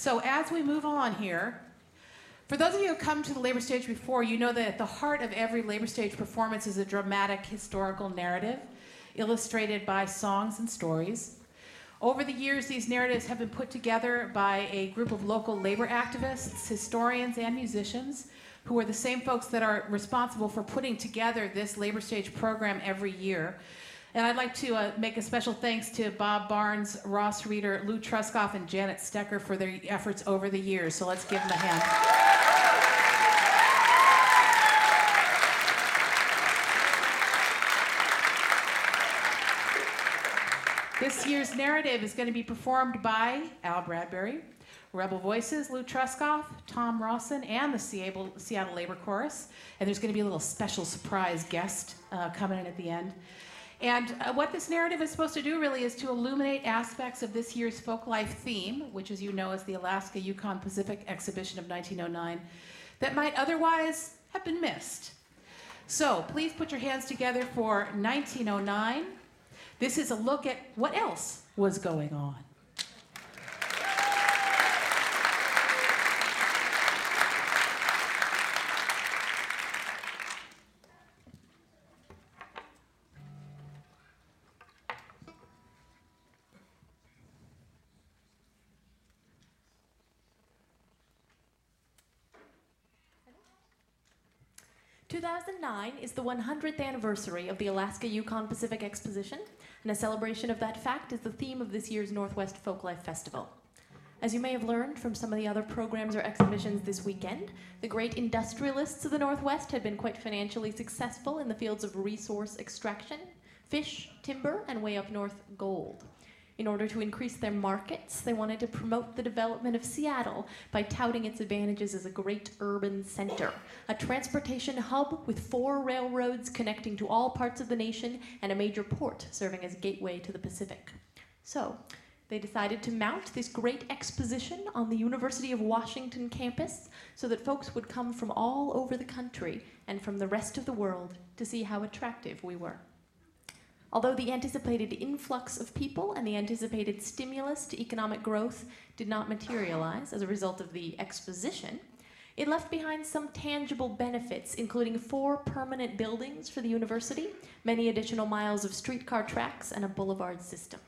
So as we move on here, for those of you who have come to the labor stage before, you know that at the heart of every labor stage performance is a dramatic historical narrative illustrated by songs and stories. Over the years, these narratives have been put together by a group of local labor activists, historians, and musicians who are the same folks that are responsible for putting together this labor stage program every year. And I'd like to make a special thanks to Bob Barnes, Ross Reeder, Lou Truskoff, and Janet Stecker for their efforts over the years. So let's give them a hand. This year's narrative is going to be performed by Al Bradbury, Rebel Voices, Lou Truskoff, Tom Rawson, and the Seattle Labor Chorus. And there's going to be a little special surprise guest coming in at the end. And what this narrative is supposed to do really is to illuminate aspects of this year's Folklife theme, which, as you know, is the Alaska Yukon Pacific Exhibition of 1909, that might otherwise have been missed. So please put your hands together for 1909. This is a look at what else was going on. 2009 is the 100th anniversary of the Alaska Yukon Pacific Exposition, and a celebration of that fact is the theme of this year's Northwest Folklife Festival. As you may have learned from some of the other programs or exhibitions this weekend, the great industrialists of the Northwest had been quite financially successful in the fields of resource extraction, fish, timber, and way up north, gold. In order to increase their markets, they wanted to promote the development of Seattle by touting its advantages as a great urban center, a transportation hub with 4 railroads connecting to all parts of the nation and a major port serving as a gateway to the Pacific. So, they decided to mount this great exposition on the University of Washington campus so that folks would come from all over the country and from the rest of the world to see how attractive we were. Although the anticipated influx of people and the anticipated stimulus to economic growth did not materialize as a result of the exposition, it left behind some tangible benefits, including 4 permanent buildings for the university, many additional miles of streetcar tracks, and a boulevard system.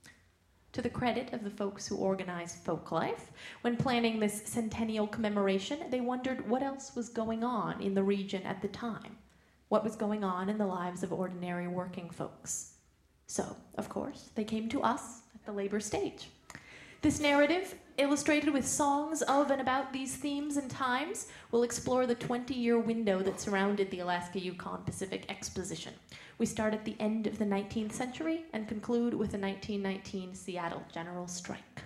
To the credit of the folks who organized Folklife, when planning this centennial commemoration, they wondered what else was going on in the region at the time. What was going on in the lives of ordinary working folks. So, of course, they came to us at the labor stage. This narrative, illustrated with songs of and about these themes and times, will explore the 20-year window that surrounded the Alaska Yukon Pacific Exposition. We start at the end of the 19th century and conclude with the 1919 Seattle General Strike.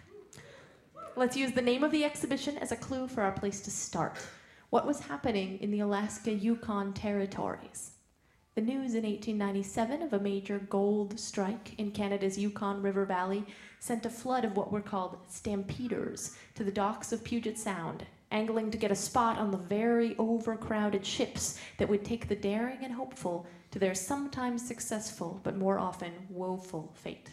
Let's use the name of the exhibition as a clue for our place to start. What was happening in the Alaska Yukon territories? The news in 1897 of a major gold strike in Canada's Yukon River Valley sent a flood of what were called stampeders to the docks of Puget Sound, angling to get a spot on the very overcrowded ships that would take the daring and hopeful to their sometimes successful but more often woeful fate.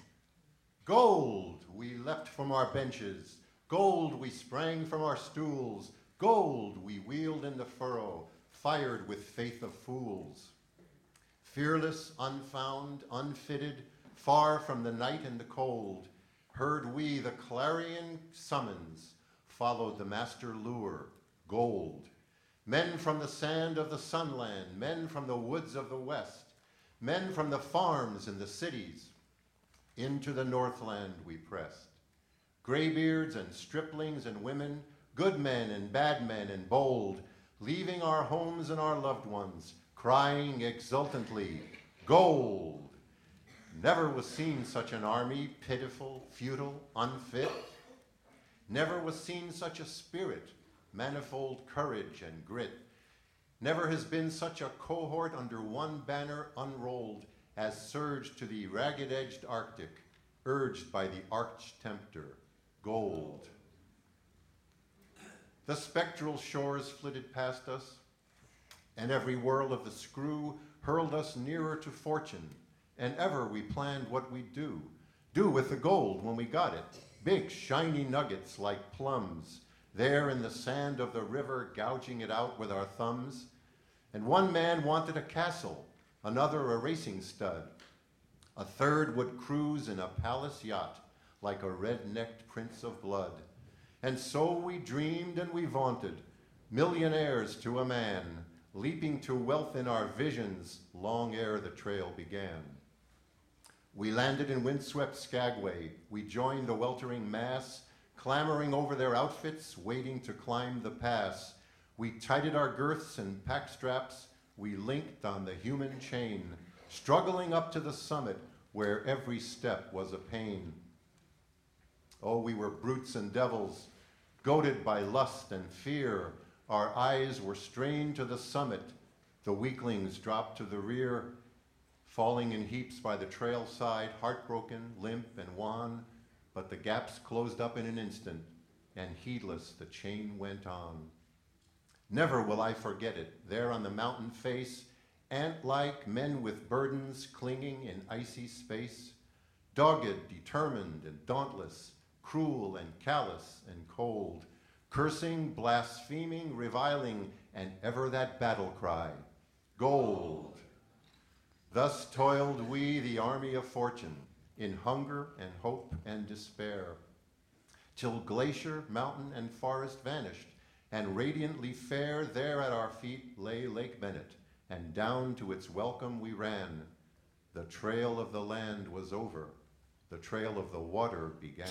Gold we leapt from our benches, gold we sprang from our stools, gold we wheeled in the furrow, fired with faith of fools. Fearless, unfound, unfitted, far from the night and the cold, heard we the clarion summons, followed the master lure, gold. Men from the sand of the sunland, men from the woods of the west, men from the farms and the cities, into the northland we pressed. Graybeards and striplings and women, good men and bad men and bold, leaving our homes and our loved ones, crying exultantly, gold! Never was seen such an army, pitiful, futile, unfit. Never was seen such a spirit, manifold courage and grit. Never has been such a cohort under one banner unrolled as surged to the ragged-edged Arctic, urged by the arch-tempter, gold. The spectral shores flitted past us, and every whirl of the screw hurled us nearer to fortune, and ever we planned what we'd do with the gold when we got it, big shiny nuggets like plums, there in the sand of the river, gouging it out with our thumbs. And one man wanted a castle, another a racing stud. A third would cruise in a palace yacht like a red-necked prince of blood. And so we dreamed and we vaunted, millionaires to a man, leaping to wealth in our visions long ere the trail began. We landed in windswept Skagway. We joined the weltering mass, clamoring over their outfits, waiting to climb the pass. We tightened our girths and pack straps. We linked on the human chain, struggling up to the summit where every step was a pain. Oh, we were brutes and devils, goaded by lust and fear. Our eyes were strained to the summit. The weaklings dropped to the rear, falling in heaps by the trail side, heartbroken, limp, and wan. But the gaps closed up in an instant, and heedless the chain went on. Never will I forget it, there on the mountain face, ant-like men with burdens clinging in icy space, dogged, determined, and dauntless, cruel and callous and cold, cursing, blaspheming, reviling, and ever that battle cry, gold. Thus toiled we, the army of fortune, in hunger and hope and despair, till glacier, mountain, and forest vanished, and radiantly fair there at our feet lay Lake Bennett, and down to its welcome we ran. The trail of the land was over, the trail of the water began.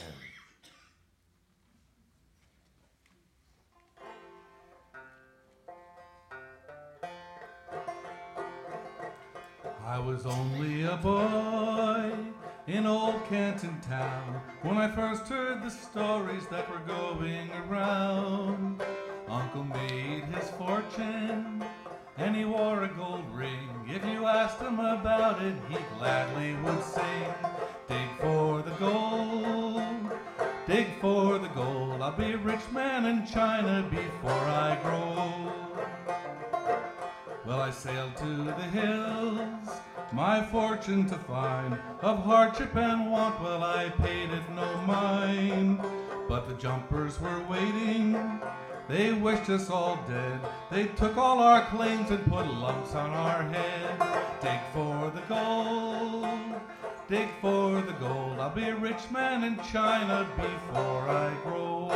I was only a boy in old Canton town when I first heard the stories that were going around. Uncle made his fortune and he wore a gold ring. If you asked him about it, he gladly would sing. Dig for the gold, dig for the gold. I'll be a rich man in China before I grow. Well, I sailed to the hills, my fortune to find. Of hardship and want, well, I paid it no mind. But the jumpers were waiting, they wished us all dead. They took all our claims and put lumps on our head. Dig for the gold, dig for the gold. I'll be a rich man in China before I grow.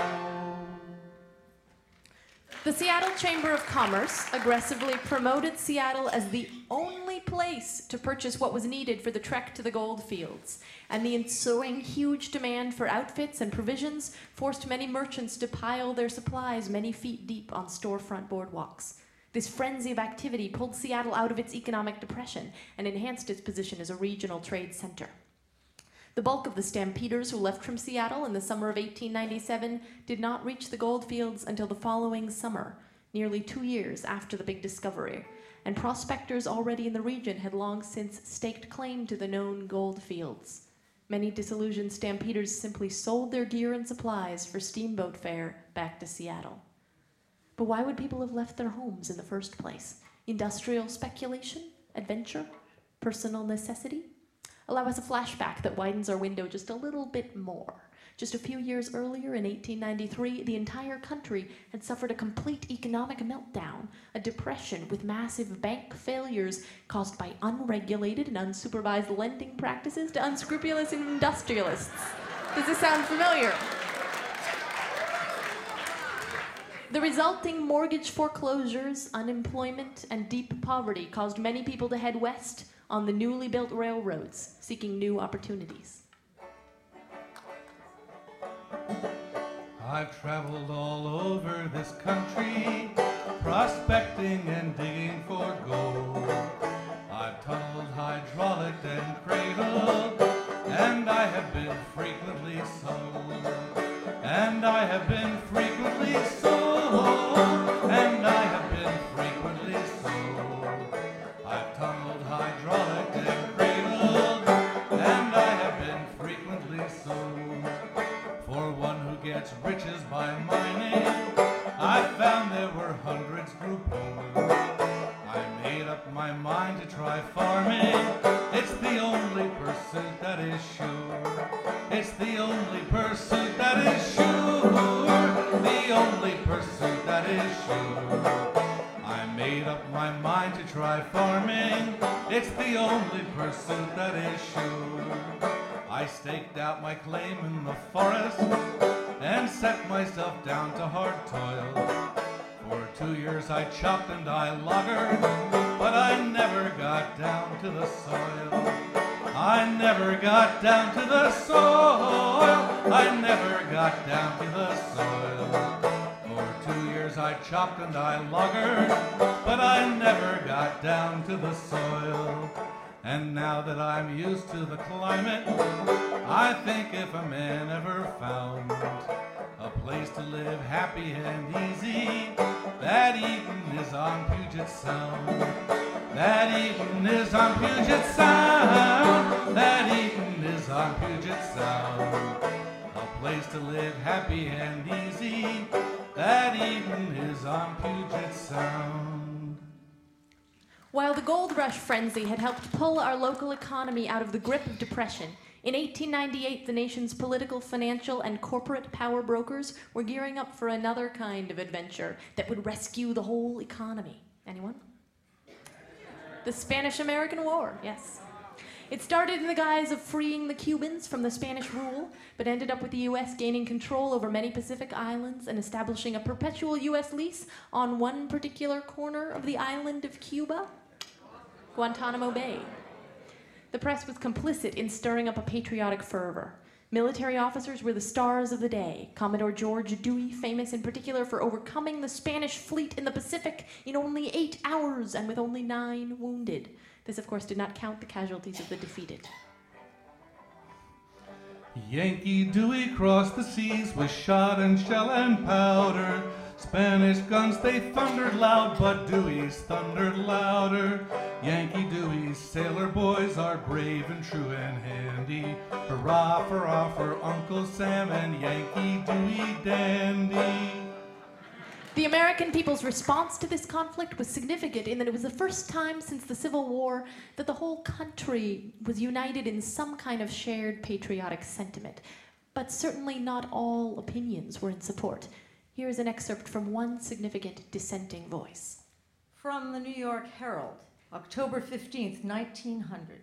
The Seattle Chamber of Commerce aggressively promoted Seattle as the only place to purchase what was needed for the trek to the gold fields, and the ensuing huge demand for outfits and provisions forced many merchants to pile their supplies many feet deep on storefront boardwalks. This frenzy of activity pulled Seattle out of its economic depression and enhanced its position as a regional trade center. The bulk of the stampeders who left from Seattle in the summer of 1897 did not reach the gold fields until the following summer, nearly 2 years after the big discovery, and prospectors already in the region had long since staked claim to the known gold fields. Many disillusioned stampeders simply sold their gear and supplies for steamboat fare back to Seattle. But why would people have left their homes in the first place? Industrial speculation? Adventure? Personal necessity? Allow us a flashback that widens our window just a little bit more. Just a few years earlier, in 1893, the entire country had suffered a complete economic meltdown, a depression with massive bank failures caused by unregulated and unsupervised lending practices to unscrupulous industrialists. Does this sound familiar? The resulting mortgage foreclosures, unemployment, and deep poverty caused many people to head west on the newly built railroads, seeking new opportunities. I've traveled all over this country, prospecting and digging for gold. I've tunneled, hydraulic, and cradled, and I have been frequently sold. And I have been frequently sold. And I have been frequently sold. I've tunneled, hydraulic, and cradled, and I have been frequently sold. For one who gets riches by mining, I found there were hundreds grew poor. I made up my mind to try farming. It's the only pursuit that is sure. It's the only pursuit that is sure, the only pursuit that is sure. I made up my mind to try farming, it's the only pursuit that is sure. I staked out my claim in the forest and set myself down to hard toil. For 2 years I chopped and I loggered, but I never got down to the soil. I never got down to the soil. I never got down to the soil. For 2 years I chopped and I loggered, but I never got down to the soil. And now that I'm used to the climate, I think if a man ever found a place to live happy and easy, that Eden is on Puget Sound. That Eden is on Puget Sound. That Eden is on Puget Sound. A place to live happy and easy, that Eden is on Puget Sound. While the gold rush frenzy had helped pull our local economy out of the grip of depression, in 1898 the nation's political, financial, and corporate power brokers were gearing up for another kind of adventure that would rescue the whole economy. Anyone? The Spanish-American War, yes. It started in the guise of freeing the Cubans from the Spanish rule, but ended up with the U.S. gaining control over many Pacific islands and establishing a perpetual U.S. lease on one particular corner of the island of Cuba, Guantanamo Bay. The press was complicit in stirring up a patriotic fervor. Military officers were the stars of the day. Commodore George Dewey, famous in particular for overcoming the Spanish fleet in the Pacific in only 8 hours and with only 9 wounded. This, of course, did not count the casualties of the defeated. Yankee Dewey crossed the seas with shot and shell and powder. Spanish guns, they thundered loud, but Dewey's thundered louder. Yankee Dewey's sailor boys are brave and true and handy. Hurrah for Uncle Sam and Yankee Dewey dandy. The American people's response to this conflict was significant in that it was the first time since the Civil War that the whole country was united in some kind of shared patriotic sentiment. But certainly not all opinions were in support. Here is an excerpt from one significant dissenting voice. From the New York Herald, October 15th, 1900.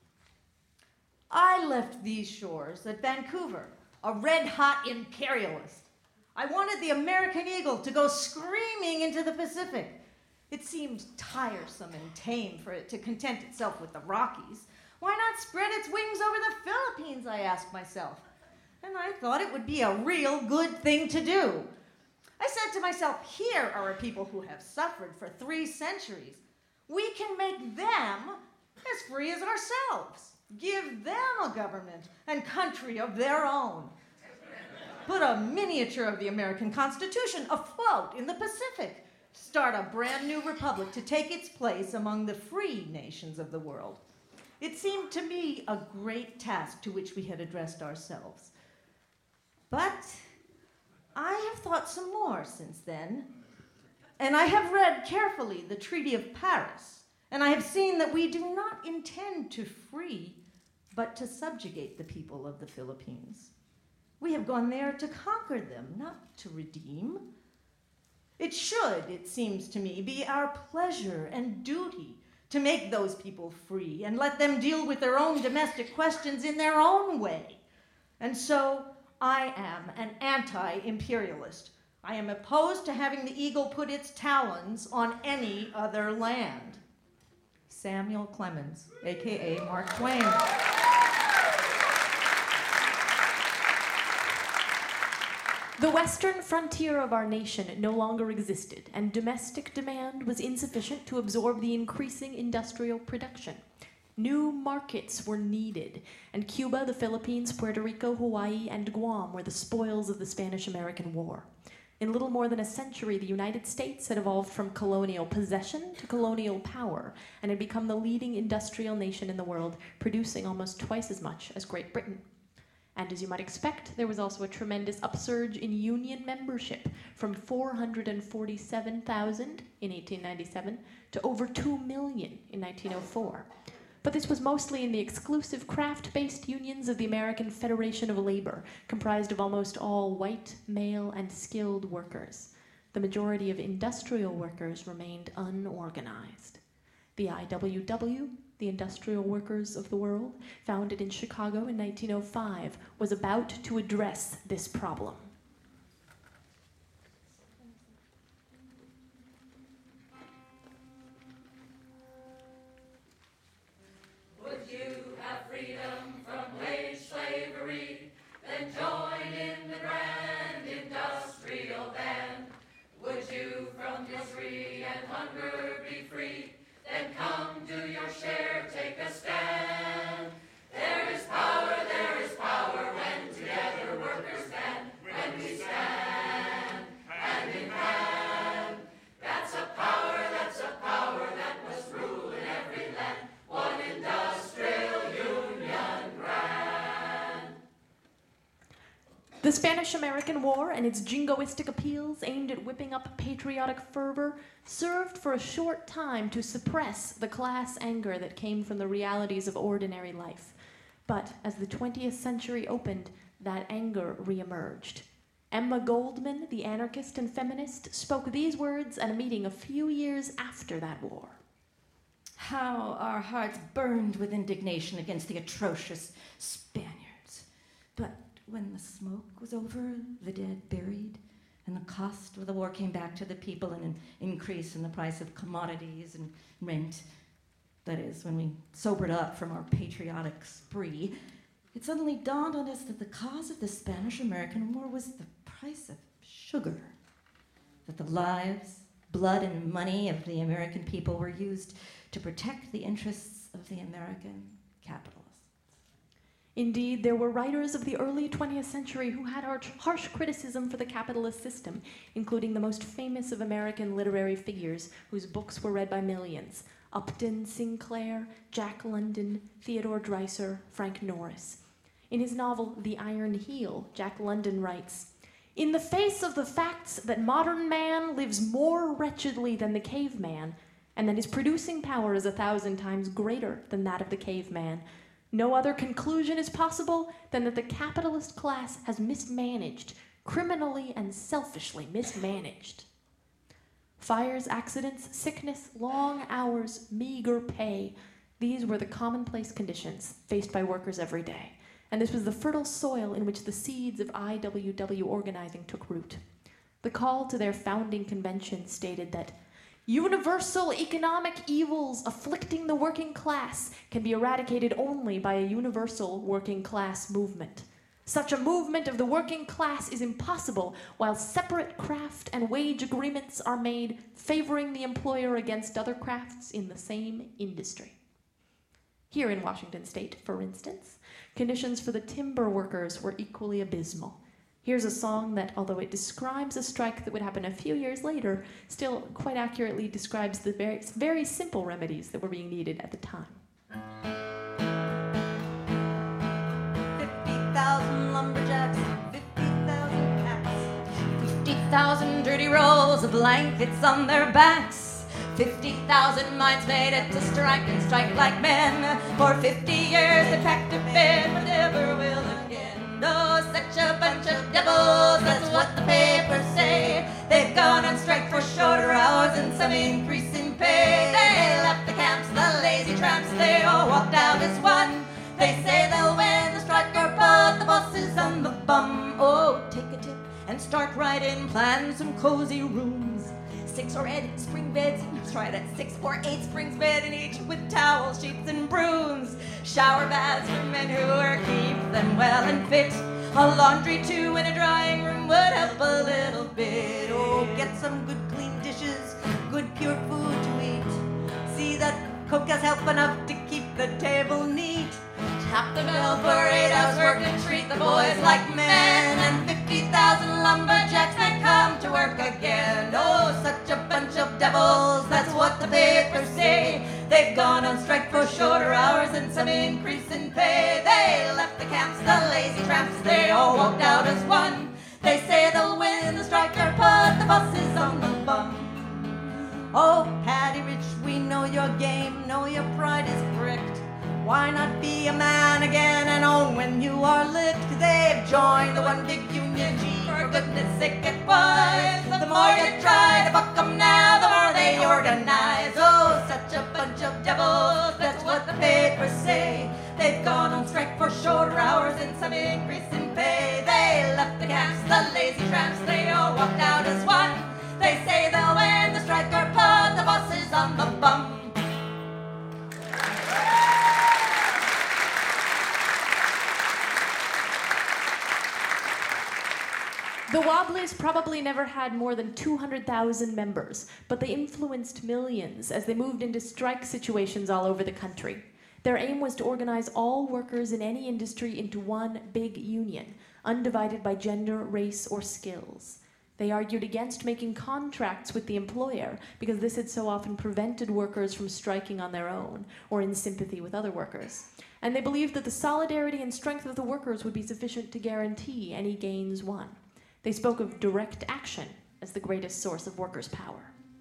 I left these shores at Vancouver, a red-hot imperialist. I wanted the American eagle to go screaming into the Pacific. It seemed tiresome and tame for it to content itself with the Rockies. Why not spread its wings over the Philippines, I asked myself. And I thought it would be a real good thing to do. I said to myself, here are a people who have suffered for 3 centuries. We can make them as free as ourselves. Give them a government and country of their own. Put a miniature of the American Constitution afloat in the Pacific. Start a brand new republic to take its place among the free nations of the world. It seemed to me a great task to which we had addressed ourselves. But I have thought some more since then. And I have read carefully the Treaty of Paris. And I have seen that we do not intend to free, but to subjugate the people of the Philippines. We have gone there to conquer them, not to redeem. It should, it seems to me, be our pleasure and duty to make those people free and let them deal with their own domestic questions in their own way. And so I am an anti-imperialist. I am opposed to having the eagle put its talons on any other land. Samuel Clemens, a.k.a. Mark Twain. The western frontier of our nation no longer existed, and domestic demand was insufficient to absorb the increasing industrial production. New markets were needed, and Cuba, the Philippines, Puerto Rico, Hawaii, and Guam were the spoils of the Spanish-American War. In little more than a century, the United States had evolved from colonial possession to colonial power, and had become the leading industrial nation in the world, producing almost twice as much as Great Britain. And as you might expect, there was also a tremendous upsurge in Union membership from 447,000 in 1897 to over 2 million in 1904. but this was mostly in the exclusive craft-based unions of the American Federation of Labor, comprised of almost all white, male, and skilled workers. The majority of industrial workers remained unorganized. The IWW, the Industrial Workers of the World, founded in Chicago in 1905, was about to address this problem. Would you have freedom from wage slavery, then join in the grand industrial band? Would you from misery and hunger be free, then come do your share, take a stand? There is power when together workers stand, when we stand hand in hand. That's a power that must rule in every land, one industrial union grand. The Spanish-American War and its jingoistic appeals aimed at whipping up patriotic fervor served for a short time to suppress the class anger that came from the realities of ordinary life. But as the 20th century opened, that anger reemerged. Emma Goldman, the anarchist and feminist, spoke these words at a meeting a few years after that war. How our hearts burned with indignation against the atrocious Spaniards. But when the smoke was over, the dead buried, and the cost of the war came back to the people in an increase in the price of commodities and rent, that is, when we sobered up from our patriotic spree, it suddenly dawned on us that the cause of the Spanish-American War was the price of sugar, that the lives, blood, and money of the American people were used to protect the interests of the American capitalists. Indeed, there were writers of the early 20th century who had harsh criticism for the capitalist system, including the most famous of American literary figures whose books were read by millions: Upton Sinclair, Jack London, Theodore Dreiser, Frank Norris. In his novel The Iron Heel, Jack London writes, "In the face of the facts that modern man lives more wretchedly than the caveman, and that his producing power is 1,000 times greater than that of the caveman, no other conclusion is possible than that the capitalist class has mismanaged, criminally and selfishly mismanaged. Fires, accidents, sickness, long hours, meager pay, these were the commonplace conditions faced by workers every day, and this was the fertile soil in which the seeds of IWW organizing took root. The call to their founding convention stated that universal economic evils afflicting the working class can be eradicated only by a universal working class movement. Such a movement of the working class is impossible while separate craft and wage agreements are made favoring the employer against other crafts in the same industry." Here in Washington State, for instance, conditions for the timber workers were equally abysmal. Here's a song that, although it describes a strike that would happen a few years later, still quite accurately describes the very simple remedies that were being needed at the time. 50,000 lumberjacks, 50,000 cats, 50,000 dirty rolls of blankets on their backs, 50,000 minds made up to strike and strike like men. For 50 years they packed a bed, but never will again. Oh, such a bunch of devils, that's what the papers say. They've gone on strike for shorter hours and some increase in pay. They left the camps, the lazy tramps, they all walked out as one. They say they'll win the strike or put the bosses on the bum. Oh, take a tip and start right in, plan some cozy rooms. 6 or 8 spring beds, try that 6 or 8 springs bed in each with towels, sheets, and brooms. Shower baths for men who are keep them well and fit. A laundry too and a drying room would help a little bit. Oh, get some good clean dishes, good pure food to eat. See that cook has help enough to keep the table neat. Tap the bell for 8 hours work and treat the boys like men. And 50,000 lumberjacks may come to work again. Oh, such a bunch of devils, that's what the papers say. They've gone on strike for shorter hours and some increase in pay. They left the camps, the lazy tramps, they all walked out as one. They say they'll win the strike or put the bosses on the bum. Oh, Patty Rich, we know your game, know your pride is bricked. Why not be a man again and own when you are licked? They've joined the one big union. Gee, for goodness sake it was. The more you try to buck them now, the more they organize. Oh, such a bunch of devils, that's what the papers say. They've gone on strike for shorter hours and some increase in pay. They left the camps, the lazy tramps, they all walked out as one. They say they'll win the strike or put the bosses on the bum. The Wobblies probably never had more than 200,000 members, but they influenced millions as they moved into strike situations all over the country. Their aim was to organize all workers in any industry into one big union, undivided by gender, race, or skills. They argued against making contracts with the employer because this had so often prevented workers from striking on their own or in sympathy with other workers. And they believed that the solidarity and strength of the workers would be sufficient to guarantee any gains won. They spoke of direct action as the greatest source of workers' power.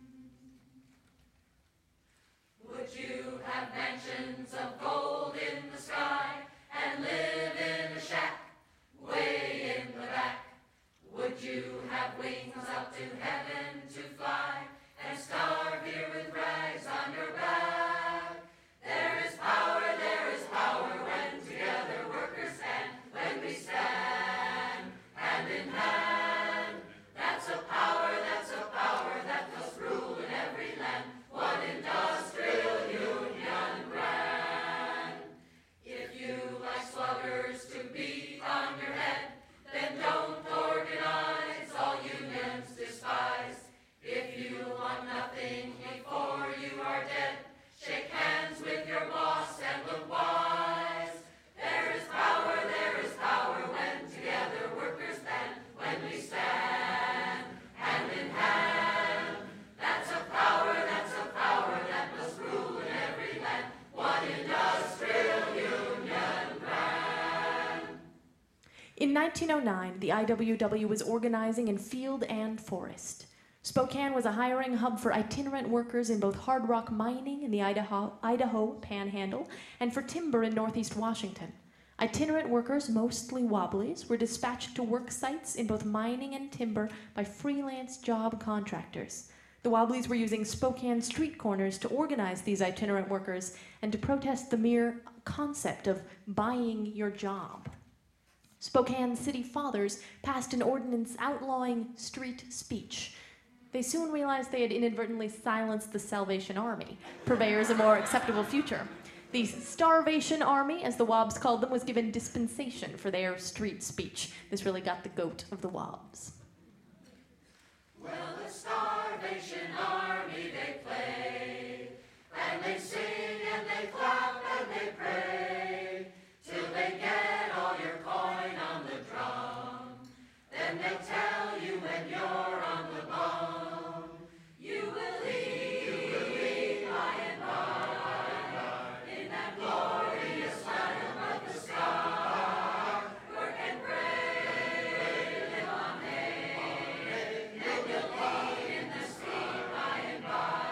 Would you have mansions of gold in the sky and live in a shack way in the back? Would you have wings up to heaven to fly and starve here with rags on your back? There is power when together workers stand, when we stand hand in hand. That's a power that must rule in every land. One industrial union brand. If you like sluggers to be on your head, then don't organize, all unions despise. If you want nothing before you are dead, shake hands with your boss and look wise. There is power when together workers stand, when we stand hand in hand. That's a power that must rule in every land. One industrial union brand. In 1909, the IWW was organizing in field and forest. Spokane was a hiring hub for itinerant workers in both hard rock mining in the Idaho Panhandle and for timber in northeast Washington. Itinerant workers, mostly Wobblies, were dispatched to work sites in both mining and timber by freelance job contractors. The Wobblies were using Spokane street corners to organize these itinerant workers and to protest the mere concept of buying your job. Spokane city fathers passed an ordinance outlawing street speech. They soon realized they had inadvertently silenced the Salvation Army, purveyors a more acceptable future. The Starvation Army, as the Wobs called them, was given dispensation for their street speech. This really got the goat of the Wobs. Well, the Starvation Army, they play, and they sing, and they clap, and they pray, till they get all your coin on the drum. Then they tell you when you're on the bum, you will leave by and by, in that glorious realm of the sky. Work and pray, live on hay, and you'll leave in the street by and by.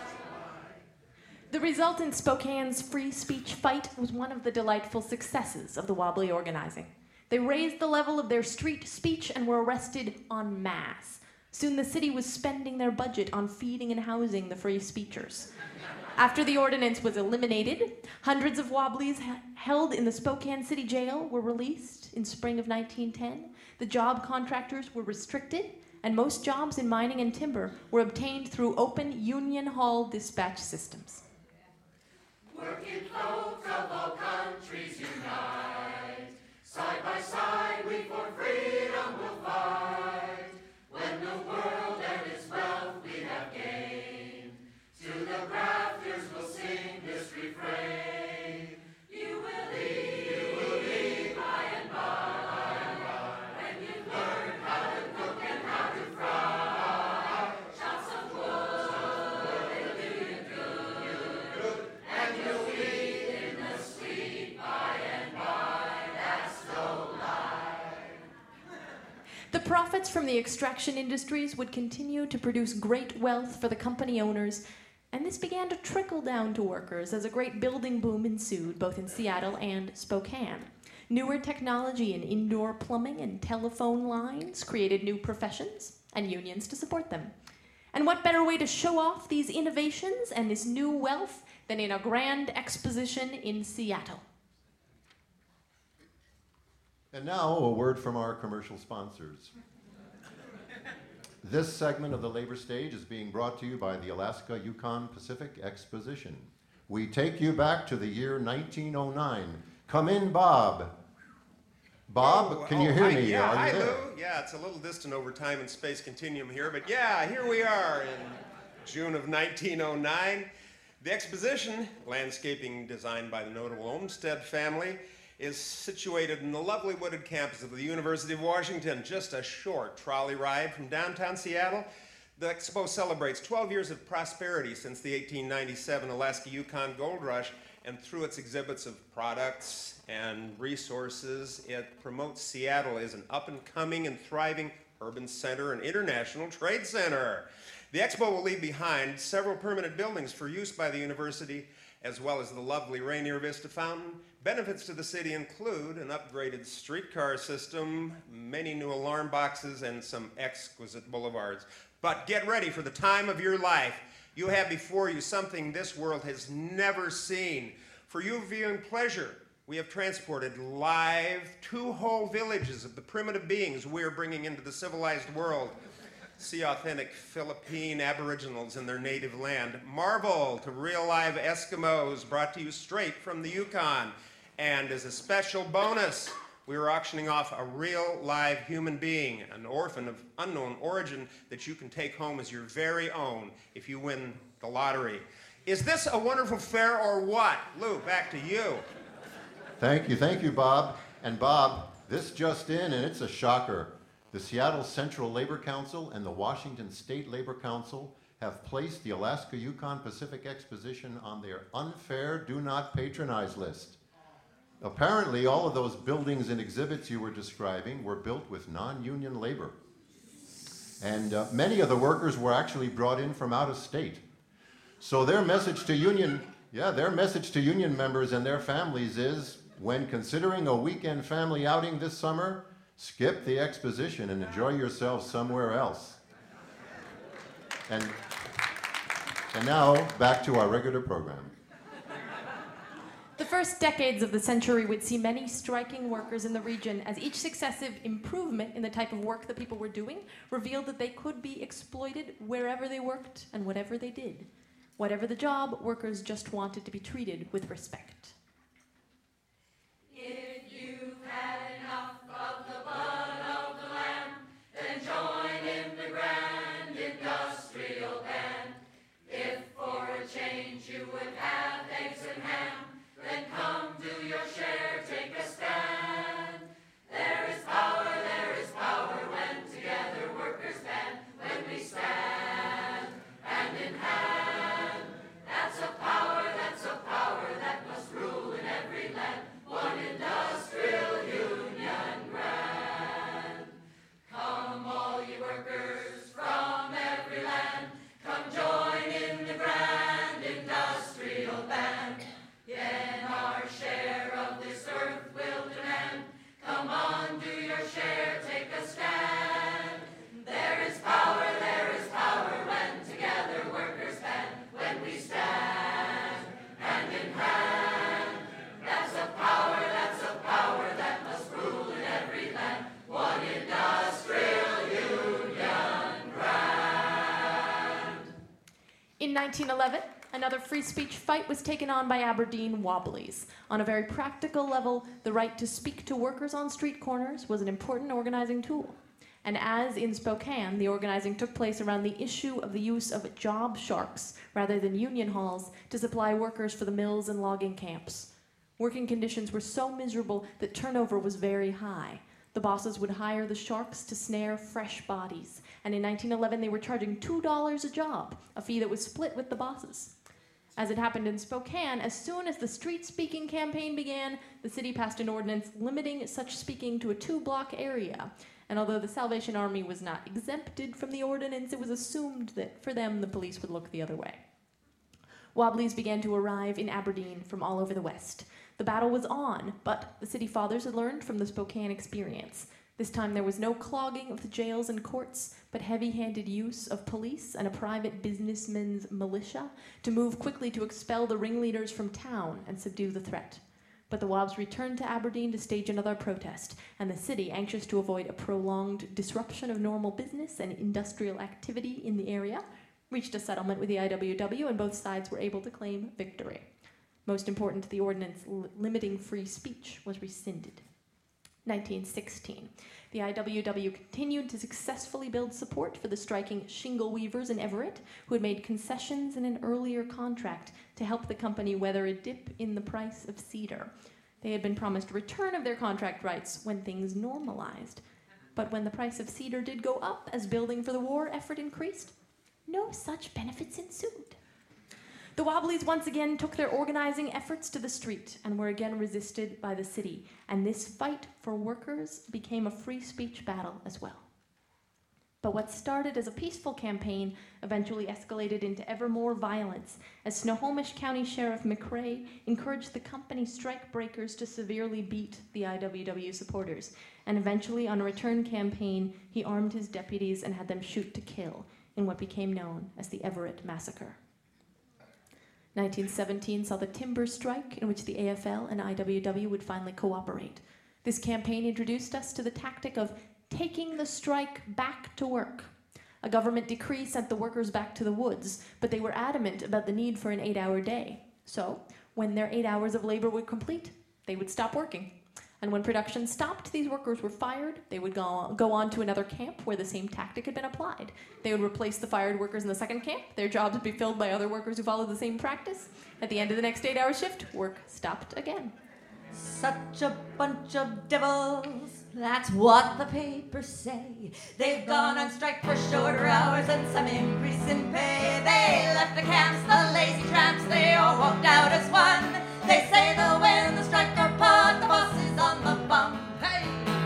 The result in Spokane's free speech fight was one of the delightful successes of the Wobbly organizing. They raised the level of their street speech and were arrested en masse. Soon the city was spending their budget on feeding and housing the free speechers. After the ordinance was eliminated, hundreds of Wobblies held in the Spokane City Jail were released in spring of 1910. The job contractors were restricted, and most jobs in mining and timber were obtained through open union hall dispatch systems. Working folk of all countries unite. Side by side we for freedom will fight. When the world and its wealth we have gained, to the grafters we'll sing this refrain. You will leave by and by, when you've learned how to cook and how to fry. Chop some wood, it'll do you good, and you'll eat in the street by and by. That's no lie. The profits from the extraction industries would continue to produce great wealth for the company owners And this began to trickle down to workers as a great building boom ensued, both in Seattle and Spokane. Newer technology in indoor plumbing and telephone lines created new professions and unions to support them. And what better way to show off these innovations and this new wealth than in a grand exposition in Seattle? And now, a word from our commercial sponsors. This segment of the Labor Stage is being brought to you by the Alaska Yukon Pacific Exposition. We take you back to the year 1909. Come in, Bob. Bob, can you hear me? Yeah, Are hi, you there? Lou. Yeah, it's a little distant over time and space continuum here, but yeah, here we are in June of 1909. The exposition, landscaping designed by the notable Olmsted family, is situated in the lovely wooded campus of the University of Washington, just a short trolley ride from downtown Seattle. The expo celebrates 12 years of prosperity since the 1897 Alaska-Yukon Gold Rush, and through its exhibits of products and resources, it promotes Seattle as an up-and-coming and thriving urban center and international trade center. The expo will leave behind several permanent buildings for use by the university, as well as the lovely Rainier Vista Fountain. Benefits to the city include an upgraded streetcar system, many new alarm boxes, and some exquisite boulevards. But get ready for the time of your life. You have before you something this world has never seen. For your viewing pleasure, we have transported live 2 whole villages of the primitive beings we are bringing into the civilized world. See authentic Philippine Aboriginals in their native land. Marvel to real live Eskimos brought to you straight from the Yukon. And as a special bonus, we are auctioning off a real live human being, an orphan of unknown origin that you can take home as your very own if you win the lottery. Is this a wonderful fair or what? Lou, back to you. Thank you, Bob. And Bob, this just in, and it's a shocker. The Seattle Central Labor Council and the Washington State Labor Council have placed the Alaska Yukon Pacific Exposition on their unfair do not patronize list. Apparently, all of those buildings and exhibits you were describing were built with non-union labor. And many of the workers were actually brought in from out of state. So their message to union members and their families is, when considering a weekend family outing this summer, skip the exposition and enjoy yourselves somewhere else. And now, back to our regular program. The first decades of the century would see many striking workers in the region, as each successive improvement in the type of work that people were doing revealed that they could be exploited wherever they worked and whatever they did. Whatever the job, workers just wanted to be treated with respect. If you've had enough of the blood of the lamb, then join in the grand industrial band. If for a change you would have eggs and ham, then come do your share, take a stand. There is power when together workers band. When we stand hand in hand, that's a power that must rule in every land. One industrial union grand. Come all you workers from every land, come join in the grand industrial band. Then our share of this earth will demand. Come on, do your share, take a stand. There is power when together workers band. When we stand hand in hand, that's a power that must rule in every land. One industrial union grand. In 1911, another free speech fight was taken on by Aberdeen Wobblies. On a very practical level, the right to speak to workers on street corners was an important organizing tool. And as in Spokane, the organizing took place around the issue of the use of job sharks rather than union halls to supply workers for the mills and logging camps. Working conditions were so miserable that turnover was very high. The bosses would hire the sharks to snare fresh bodies, and in 1911 they were charging $2 a job, a fee that was split with the bosses. As it happened in Spokane, as soon as the street speaking campaign began, the city passed an ordinance limiting such speaking to a 2-block area. And although the Salvation Army was not exempted from the ordinance, it was assumed that for them the police would look the other way. Wobblies began to arrive in Aberdeen from all over the West. The battle was on, but the city fathers had learned from the Spokane experience. This time there was no clogging of the jails and courts, but heavy-handed use of police and a private businessman's militia to move quickly to expel the ringleaders from town and subdue the threat. But the Wobbs returned to Aberdeen to stage another protest, and the city, anxious to avoid a prolonged disruption of normal business and industrial activity in the area, reached a settlement with the IWW, and both sides were able to claim victory. Most important, the ordinance limiting free speech was rescinded. 1916. The IWW continued to successfully build support for the striking shingle weavers in Everett, who had made concessions in an earlier contract to help the company weather a dip in the price of cedar. They had been promised return of their contract rights when things normalized. But when the price of cedar did go up as building for the war effort increased, no such benefits ensued. The Wobblies once again took their organizing efforts to the street and were again resisted by the city, and this fight for workers became a free speech battle as well. But what started as a peaceful campaign eventually escalated into ever more violence as Snohomish County Sheriff McRae encouraged the company strike breakers to severely beat the IWW supporters, and eventually on a return campaign he armed his deputies and had them shoot to kill in what became known as the Everett Massacre. 1917 saw the timber strike, in which the AFL and IWW would finally cooperate. This campaign introduced us to the tactic of taking the strike back to work. A government decree sent the workers back to the woods, but they were adamant about the need for an 8-hour day. So, when their 8 hours of labor would complete, they would stop working. And when production stopped, these workers were fired. They would go on to another camp where the same tactic had been applied. They would replace the fired workers in the second camp. Their jobs would be filled by other workers who followed the same practice. At the end of the next 8-hour shift, work stopped again. Such a bunch of devils, that's what the papers say. They've gone on strike for shorter hours and some increase in pay. They left the camps, the lazy tramps, they all walked out as one. They say they'll win the strike or pot, the boss is on the bum. Hey!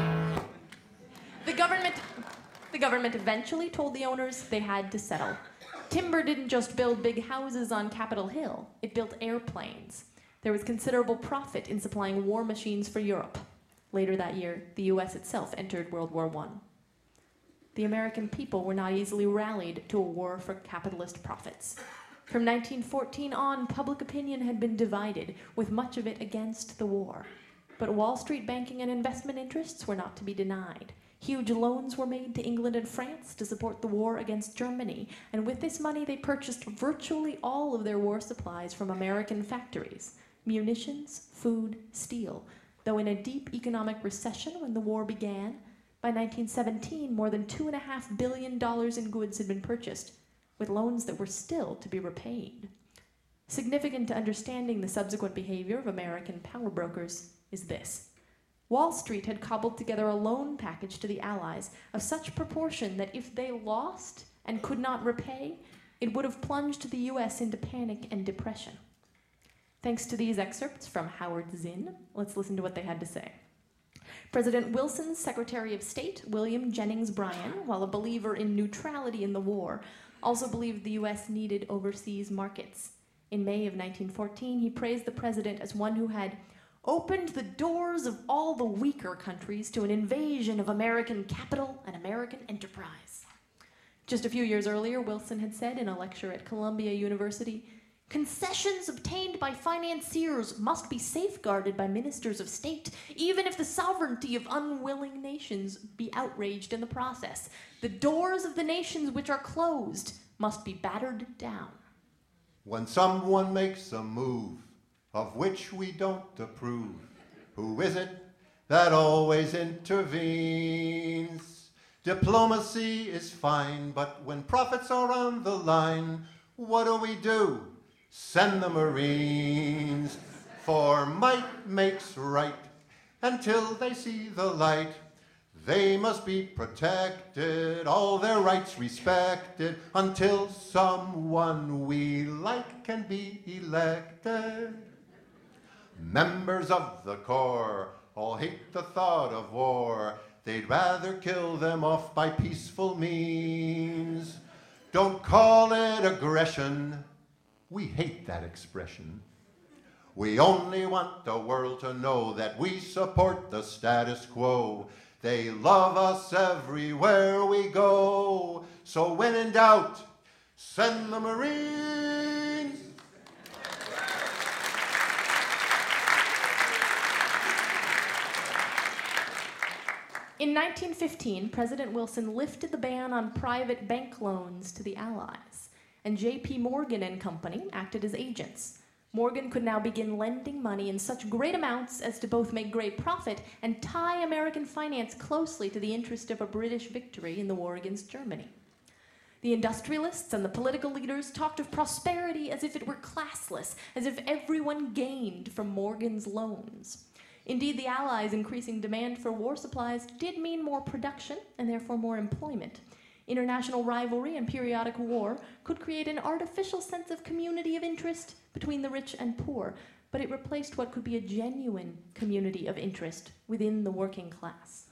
The government eventually told the owners they had to settle. Timber didn't just build big houses on Capitol Hill, it built airplanes. There was considerable profit in supplying war machines for Europe. Later that year, the US itself entered World War I. The American people were not easily rallied to a war for capitalist profits. From 1914 on, public opinion had been divided, with much of it against the war. But Wall Street banking and investment interests were not to be denied. Huge loans were made to England and France to support the war against Germany, and with this money they purchased virtually all of their war supplies from American factories: munitions, food, steel. Though in a deep economic recession when the war began, by 1917 more than $2.5 billion in goods had been purchased, with loans that were still to be repaid. Significant to understanding the subsequent behavior of American power brokers is this. Wall Street had cobbled together a loan package to the Allies of such proportion that if they lost and could not repay, it would have plunged the US into panic and depression. Thanks to these excerpts from Howard Zinn, let's listen to what they had to say. President Wilson's Secretary of State, William Jennings Bryan, while a believer in neutrality in the war, also believed the US needed overseas markets. In May of 1914, he praised the president as one who had opened the doors of all the weaker countries to an invasion of American capital and American enterprise. Just a few years earlier, Wilson had said in a lecture at Columbia University, "Concessions obtained by financiers must be safeguarded by ministers of state, even if the sovereignty of unwilling nations be outraged in the process. The doors of the nations which are closed must be battered down." When someone makes a move of which we don't approve, who is it that always intervenes? Diplomacy is fine, but when profits are on the line, what do? Send the Marines, for might makes right. Until they see the light, they must be protected, all their rights respected, until someone we like can be elected. Members of the Corps all hate the thought of war. They'd rather kill them off by peaceful means. Don't call it aggression, We hate that expression. We only want the world to know that we support the status quo. They love us everywhere we go. So when in doubt, send the Marines. In 1915, President Wilson lifted the ban on private bank loans to the Allies, and J.P. Morgan and Company acted as agents. Morgan could now begin lending money in such great amounts as to both make great profit and tie American finance closely to the interest of a British victory in the war against Germany. The industrialists and the political leaders talked of prosperity as if it were classless, as if everyone gained from Morgan's loans. Indeed, the Allies' increasing demand for war supplies did mean more production and therefore more employment. International rivalry and periodic war could create an artificial sense of community of interest between the rich and poor, but it replaced what could be a genuine community of interest within the working class.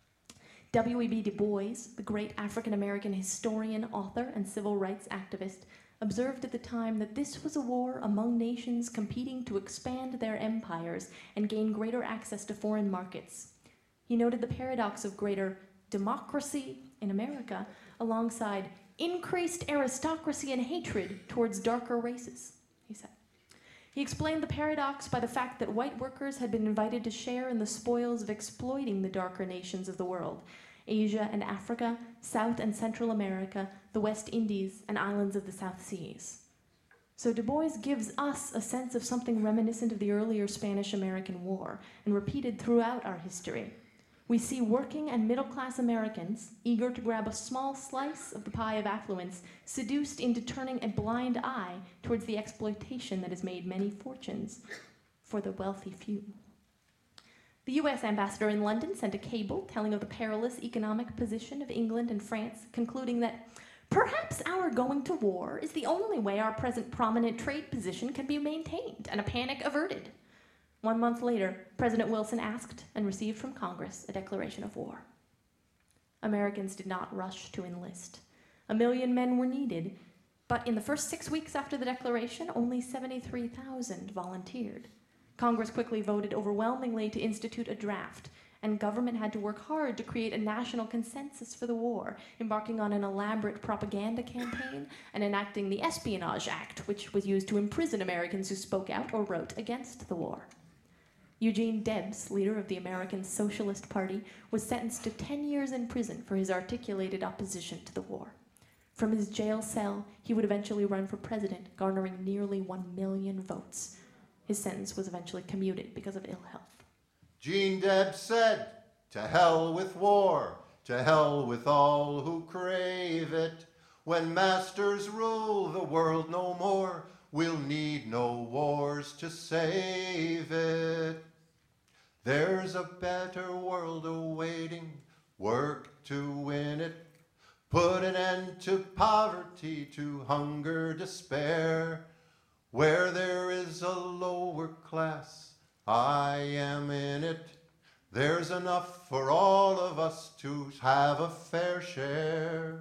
W.E.B. Du Bois, the great African-American historian, author, and civil rights activist, observed at the time that this was a war among nations competing to expand their empires and gain greater access to foreign markets. He noted the paradox of greater democracy in America alongside increased aristocracy and hatred towards darker races, he said. He explained the paradox by the fact that white workers had been invited to share in the spoils of exploiting the darker nations of the world, Asia and Africa, South and Central America, the West Indies, and islands of the South Seas. So Du Bois gives us a sense of something reminiscent of the earlier Spanish-American War and repeated throughout our history. We see working and middle-class Americans, eager to grab a small slice of the pie of affluence, seduced into turning a blind eye towards the exploitation that has made many fortunes for the wealthy few. The U.S. ambassador in London sent a cable telling of the perilous economic position of England and France, concluding that perhaps our going to war is the only way our present prominent trade position can be maintained and a panic averted. 1 month later, President Wilson asked and received from Congress a declaration of war. Americans did not rush to enlist. 1 million men were needed, but in the first 6 weeks after the declaration, only 73,000 volunteered. Congress quickly voted overwhelmingly to institute a draft, and government had to work hard to create a national consensus for the war, embarking on an elaborate propaganda campaign and enacting the Espionage Act, which was used to imprison Americans who spoke out or wrote against the war. Eugene Debs, leader of the American Socialist Party, was sentenced to 10 years in prison for his articulated opposition to the war. From his jail cell, he would eventually run for president, garnering nearly 1 million votes. His sentence was eventually commuted because of ill health. Gene Debs said, "To hell with war, to hell with all who crave it. When masters rule the world no more, we'll need no wars to save it. There's a better world awaiting, work to win it. Put an end to poverty, to hunger, despair. Where there is a lower class, I am in it. There's enough for all of us to have a fair share.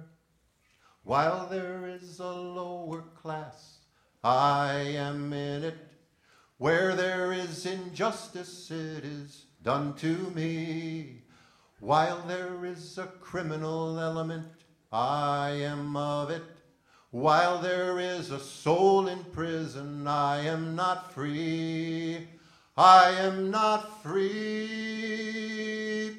While there is a lower class, I am in it. Where there is injustice, it is done to me. While there is a criminal element, I am of it. While there is a soul in prison, I am not free. I am not free."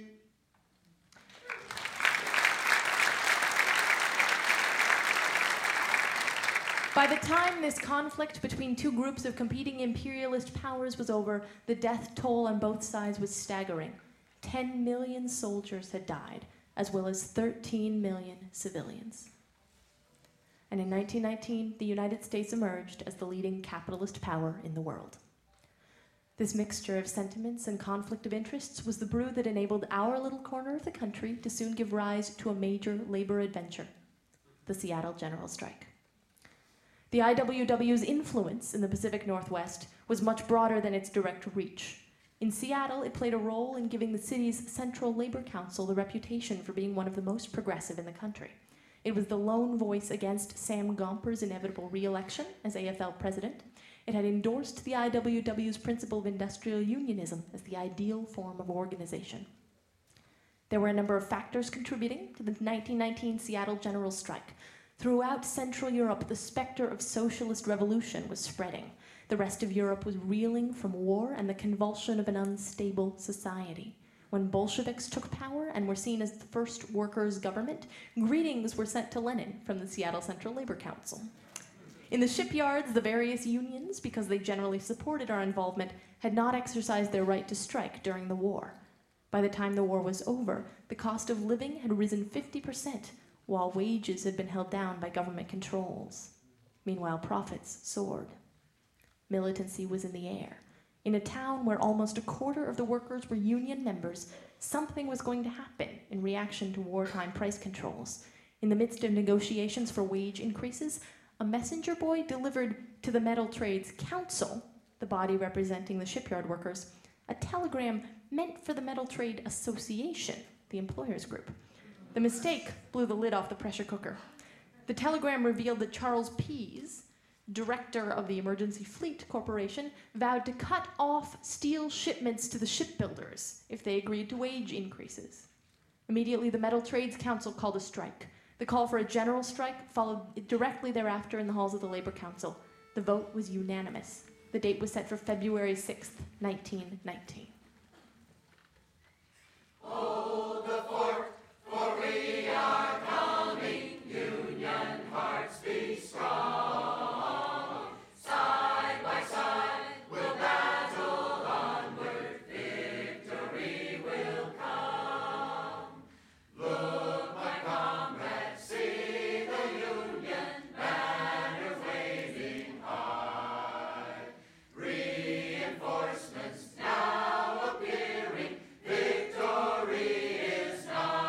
By the time this conflict between two groups of competing imperialist powers was over, the death toll on both sides was staggering. 10 million soldiers had died, as well as 13 million civilians. And in 1919, the United States emerged as the leading capitalist power in the world. This mixture of sentiments and conflict of interests was the brew that enabled our little corner of the country to soon give rise to a major labor adventure, the Seattle General Strike. The IWW's influence in the Pacific Northwest was much broader than its direct reach. In Seattle, it played a role in giving the city's Central Labor Council the reputation for being one of the most progressive in the country. It was the lone voice against Sam Gomper's inevitable re-election as AFL president. It had endorsed the IWW's principle of industrial unionism as the ideal form of organization. There were a number of factors contributing to the 1919 Seattle General Strike. Throughout Central Europe, the specter of socialist revolution was spreading. The rest of Europe was reeling from war and the convulsion of an unstable society. When Bolsheviks took power and were seen as the first workers' government, greetings were sent to Lenin from the Seattle Central Labor Council. In the shipyards, the various unions, because they generally supported our involvement, had not exercised their right to strike during the war. By the time the war was over, the cost of living had risen 50%, while wages had been held down by government controls. Meanwhile, profits soared. Militancy was in the air. In a town where almost a quarter of the workers were union members, something was going to happen in reaction to wartime price controls. In the midst of negotiations for wage increases, a messenger boy delivered to the Metal Trades Council, the body representing the shipyard workers, a telegram meant for the Metal Trade Association, the employers group. The mistake blew the lid off the pressure cooker. The telegram revealed that Charles Pease, director of the Emergency Fleet Corporation, vowed to cut off steel shipments to the shipbuilders if they agreed to wage increases. Immediately, the Metal Trades Council called a strike. The call for a general strike followed directly thereafter in the halls of the Labor Council. The vote was unanimous. The date was set for February 6th, 1919. Hold the fort, for we are coming. Union hearts be strong. Side by side, we'll battle onward. Victory will come. Look, my comrades, see the Union banner waving high. Reinforcements now appearing. Victory is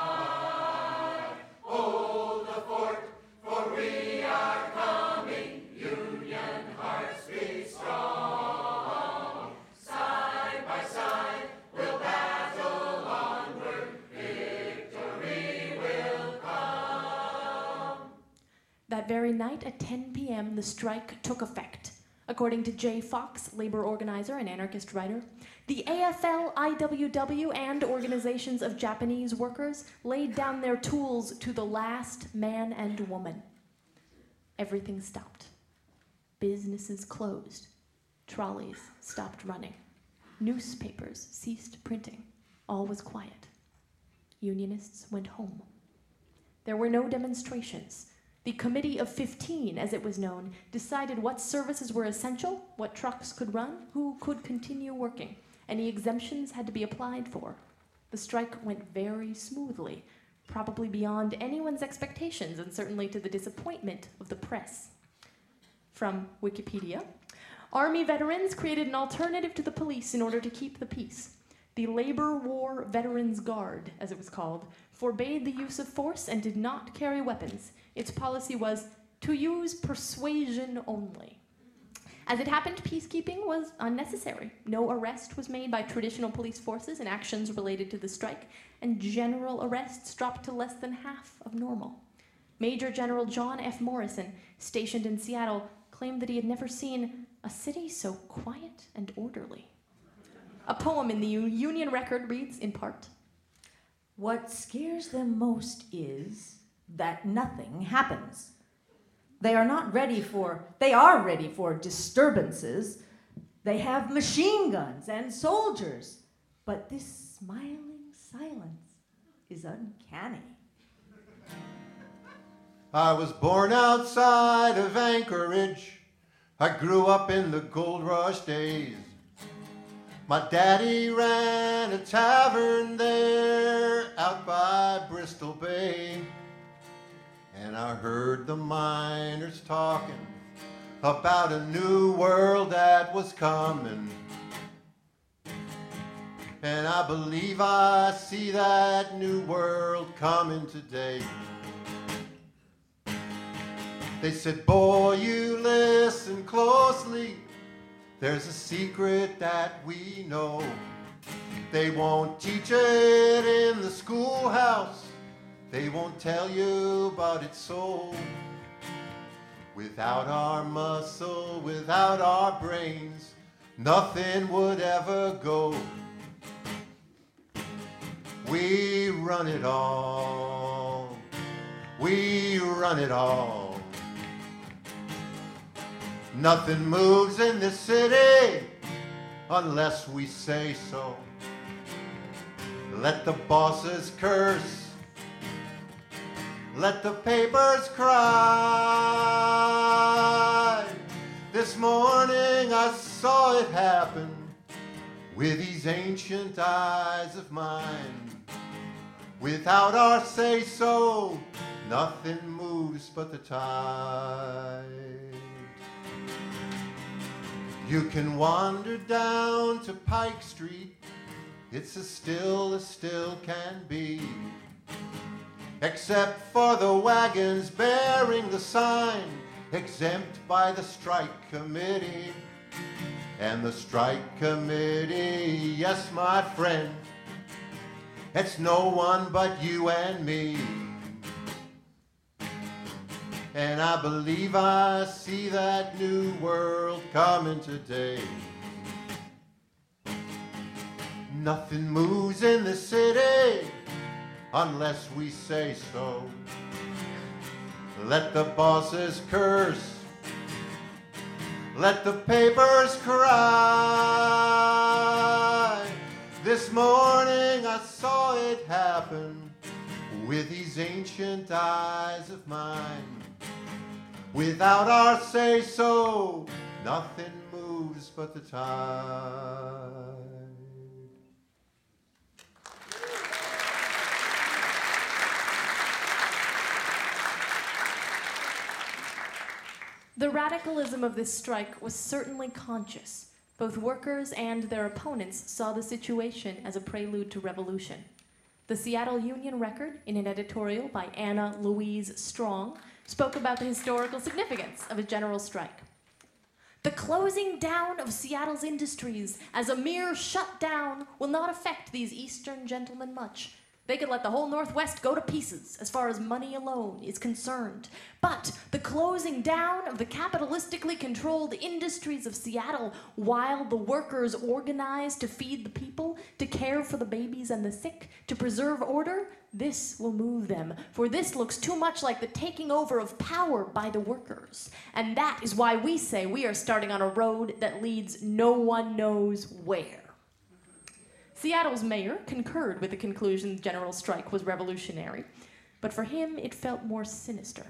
nigh. Hold the fort, for we are coming. Union hearts be strong. Side by side, we'll battle onward. Victory will come. That very night at 10 p.m., the strike took effect. According to Jay Fox, labor organizer and anarchist writer, the AFL, IWW, and organizations of Japanese workers laid down their tools to the last man and woman. Everything stopped. Businesses closed. Trolleys stopped running. Newspapers ceased printing. All was quiet. Unionists went home. There were no demonstrations. The Committee of 15, as it was known, decided what services were essential, what trucks could run, who could continue working. Any exemptions had to be applied for. The strike went very smoothly, probably beyond anyone's expectations and certainly to the disappointment of the press. From Wikipedia, Army veterans created an alternative to the police in order to keep the peace. The Labor War Veterans Guard, as it was called, forbade the use of force and did not carry weapons. Its policy was to use persuasion only. As it happened, peacekeeping was unnecessary. No arrest was made by traditional police forces in actions related to the strike, and general arrests dropped to less than half of normal. Major General John F. Morrison, stationed in Seattle, claimed that he had never seen a city so quiet and orderly. A poem in the Union Record reads, in part, What scares them most is that nothing happens. They are ready for disturbances. They have machine guns and soldiers. But this smiling silence is uncanny. I was born outside of Anchorage. I grew up in the gold rush days. My daddy ran a tavern there out by Bristol Bay. And I heard the miners talking about a new world that was coming. And I believe I see that new world coming today. They said, boy, you listen closely. There's a secret that we know. They won't teach it in the schoolhouse, They won't tell you about its soul. Without our muscle, without our brains, nothing would ever go. We run it all. We run it all. Nothing moves in this city unless we say so. Let the bosses curse. Let the papers cry. This morning I saw it happen with these ancient eyes of mine. Without our say-so, nothing moves but the tide. You can wander down to Pike Street. It's as still can be. Except for the wagons bearing the sign, exempt by the strike committee. And the strike committee, yes, my friend, it's no one but you and me. And I believe I see that new world coming today. Nothing moves in the city unless we say so. Let the bosses curse. Let the papers cry. This morning I saw it happen with these ancient eyes of mine. Without our say-so, nothing moves but the tide. The radicalism of this strike was certainly conscious. Both workers and their opponents saw the situation as a prelude to revolution. The Seattle Union Record, in an editorial by Anna Louise Strong, spoke about the historical significance of a general strike. The closing down of Seattle's industries as a mere shutdown will not affect these Eastern gentlemen much. They could let the whole Northwest go to pieces as far as money alone is concerned. But the closing down of the capitalistically controlled industries of Seattle while the workers organize to feed the people, to care for the babies and the sick, to preserve order, this will move them. For this looks too much like the taking over of power by the workers. And that is why we say we are starting on a road that leads no one knows where. Seattle's mayor concurred with the conclusion the general strike was revolutionary, but for him it felt more sinister.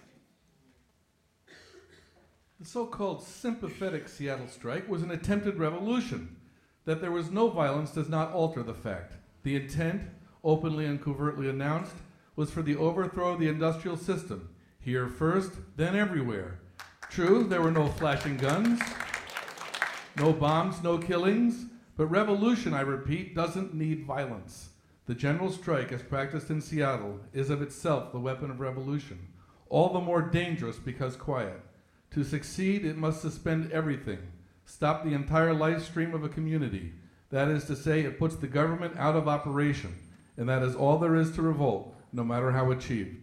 The so-called sympathetic Seattle strike was an attempted revolution. That there was no violence does not alter the fact. The intent, openly and covertly announced, was for the overthrow of the industrial system, here first, then everywhere. True, there were no flashing guns, no bombs, no killings, but revolution, I repeat, doesn't need violence. The general strike, as practiced in Seattle, is of itself the weapon of revolution, all the more dangerous because quiet. To succeed, it must suspend everything, stop the entire life stream of a community. That is to say, it puts the government out of operation, and that is all there is to revolt, no matter how achieved.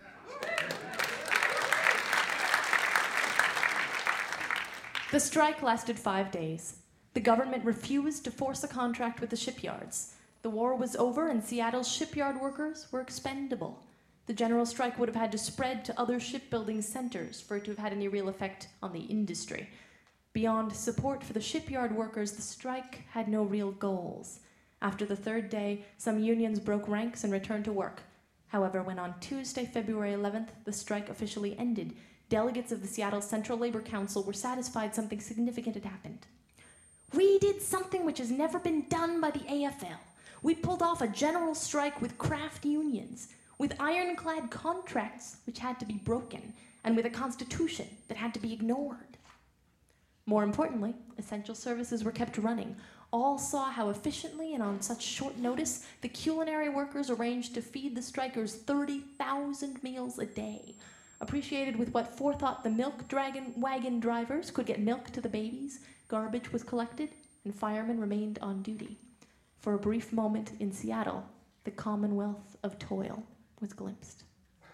The strike lasted 5 days. The government refused to force a contract with the shipyards. The war was over and Seattle's shipyard workers were expendable. The general strike would have had to spread to other shipbuilding centers for it to have had any real effect on the industry. Beyond support for the shipyard workers, the strike had no real goals. After the third day, some unions broke ranks and returned to work. However, when on Tuesday, February 11th, the strike officially ended, delegates of the Seattle Central Labor Council were satisfied something significant had happened. We did something which has never been done by the AFL. We pulled off a general strike with craft unions, with ironclad contracts which had to be broken, and with a constitution that had to be ignored. More importantly, essential services were kept running. All saw how efficiently and on such short notice the culinary workers arranged to feed the strikers 30,000 meals a day. Appreciated with what forethought the milk wagon drivers could get milk to the babies, garbage was collected, and firemen remained on duty. For a brief moment in Seattle, the Commonwealth of Toil was glimpsed.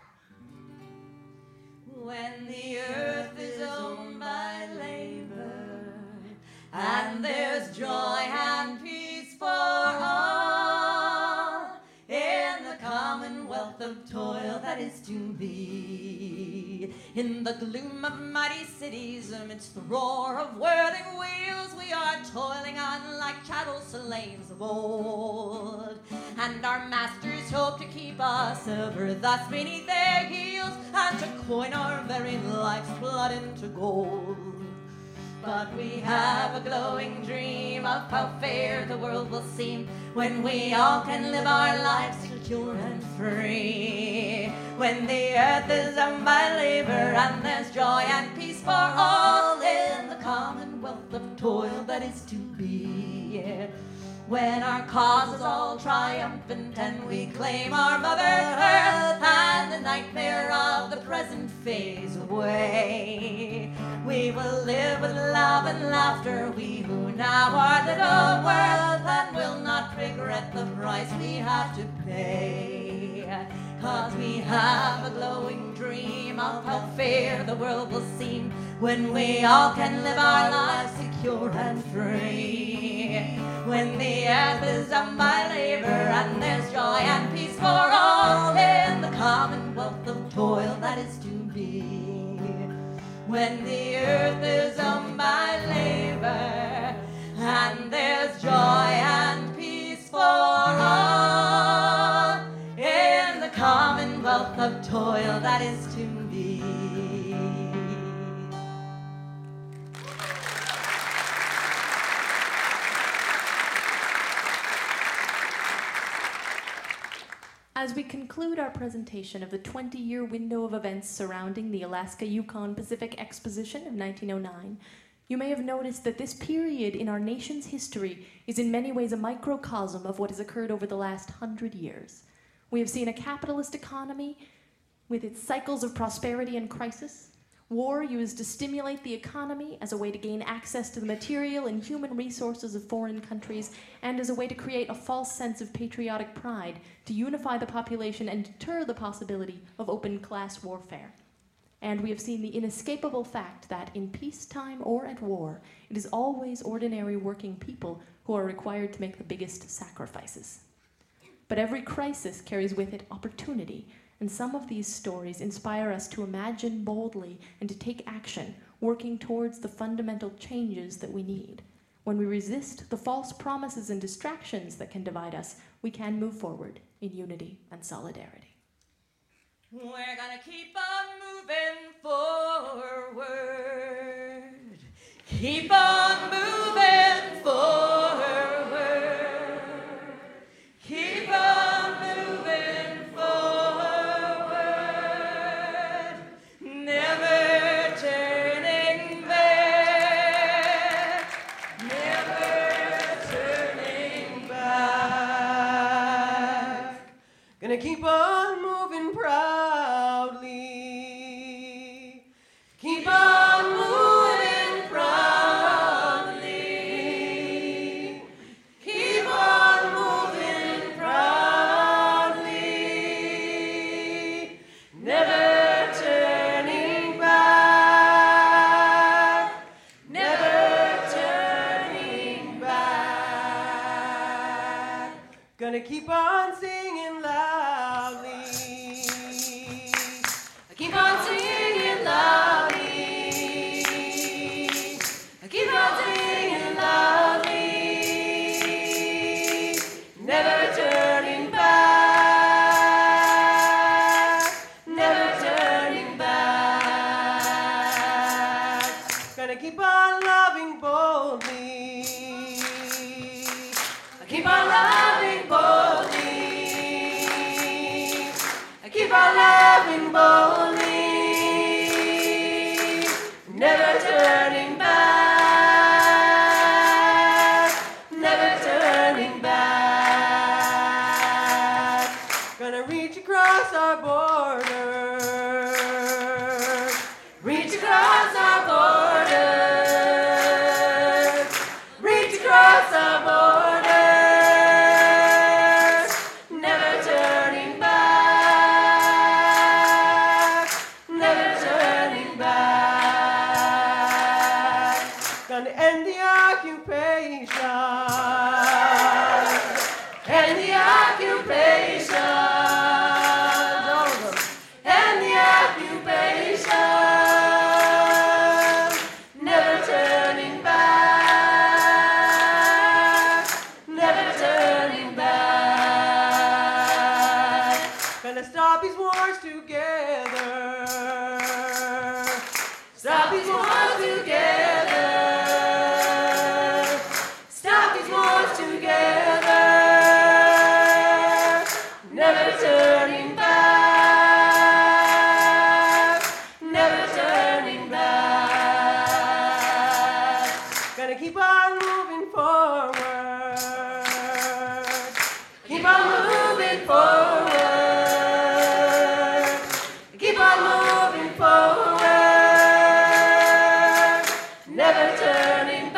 When the earth is owned by labor, and there's joy and peace for all, in the commonwealth of toil that is to be. In the gloom of mighty cities, amidst the roar of whirling wheels, we are toiling on like chattel slaves of old. And our masters hope to keep us ever thus beneath their heels, and to coin our very life's blood into gold. But we have a glowing dream of how fair the world will seem when we all can live our lives secure and free. When the earth is owned by labor and there's joy and peace for all in the commonwealth of toil that is to be. When our cause is all triumphant and we claim our Mother Earth and the nightmare of the present fades away, we will live with love and laughter, we who now are little worth, and will not regret the price we have to pay. 'Cause we have a glowing dream of how fair the world will seem when we all can live our lives secure and free. When the earth is owned by labor and there's joy and peace for all in the commonwealth of toil that is to be. When the earth is owned by labor and there's joy and peace for all in the commonwealth of toil that is to be. As we conclude our presentation of the 20-year window of events surrounding the Alaska-Yukon Pacific Exposition of 1909, you may have noticed that this period in our nation's history is in many ways a microcosm of what has occurred over the last 100 years. We have seen a capitalist economy with its cycles of prosperity and crisis, war used to stimulate the economy as a way to gain access to the material and human resources of foreign countries, and as a way to create a false sense of patriotic pride to unify the population and deter the possibility of open class warfare. And we have seen the inescapable fact that in peacetime or at war, it is always ordinary working people who are required to make the biggest sacrifices. But every crisis carries with it opportunity, and some of these stories inspire us to imagine boldly and to take action, working towards the fundamental changes that we need. When we resist the false promises and distractions that can divide us, we can move forward in unity and solidarity. We're gonna keep on moving forward. Keep on moving forward. Keep on moving forward. Never turning back. Never turning back. Gonna keep on moving proudly. Keep on moving proudly. Keep on moving proudly. Never turning back. Never turning back. Gonna keep on singing loudly. Keep on singing loudly. Keep on singing loudly. Never turning back. Never turning back. Gonna keep on loving boldly. Keep on loving boldly. Keep on loving boldly. Never turning back. Never turning back. Gonna reach across our borders. Reach across our borders. Reach across our borders. Never turning back. Stockies worn together. Stockies worn together. Never turning back. Never turning back. Gonna keep on moving forward. Keep on moving forward. Keep on moving forward. Never turning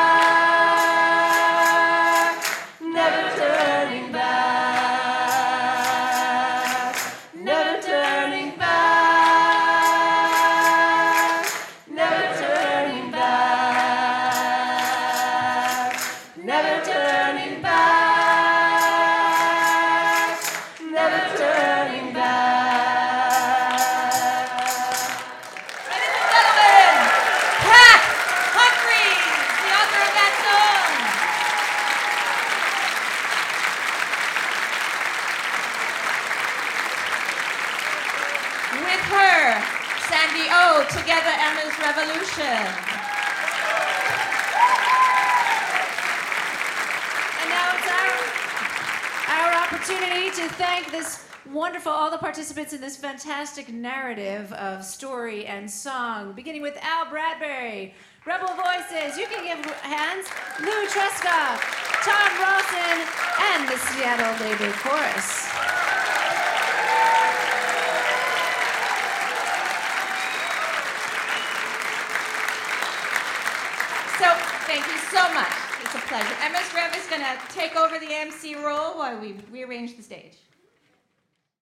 back. Never turning back. Never turning back. Never turning back. Never turning back. Never turning back. Ladies and gentlemen, Pat Humphries, the author of that song. With her, Sandy O, Together Emma's Revolution. And now it's our opportunity to thank all the participants in this fantastic narrative of story and song, beginning with Al Bradbury, Rebel Voices, you can give hands, Lou Tresca, Tom Rawson, and the Seattle Labor Chorus. So, thank you so much. It's a pleasure. Emma's Rev is going to take over the MC role while we rearrange the stage.